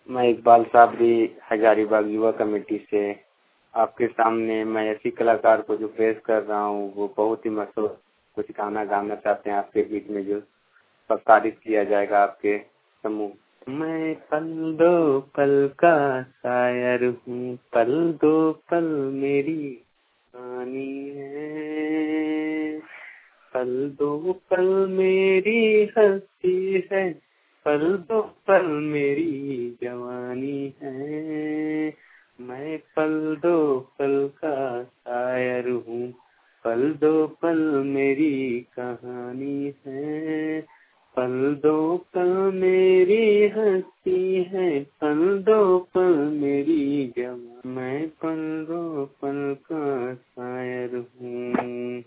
मैं इकबाल साबरी हजारीबाग युवा कमेटी से आपके सामने मैं ऐसी कलाकार को जो पेश कर रहा हूँ वो बहुत ही मशहूर कुछ गाना गाना चाहते हैं आपके बीच में जो प्रसारित किया जाएगा आपके समूह। मैं पल दो पल का शायर हूँ, पल दो पल मेरी कहानी है, पल दो पल मेरी हस्ती है, पल दो पल मेरी जवानी है। मैं पल दो पल का शायर हूँ, पल दो पल मेरी कहानी है, पल दो पल मेरी हस्ती है, पल दो पल मेरी जवानी। मैं पल दो पल का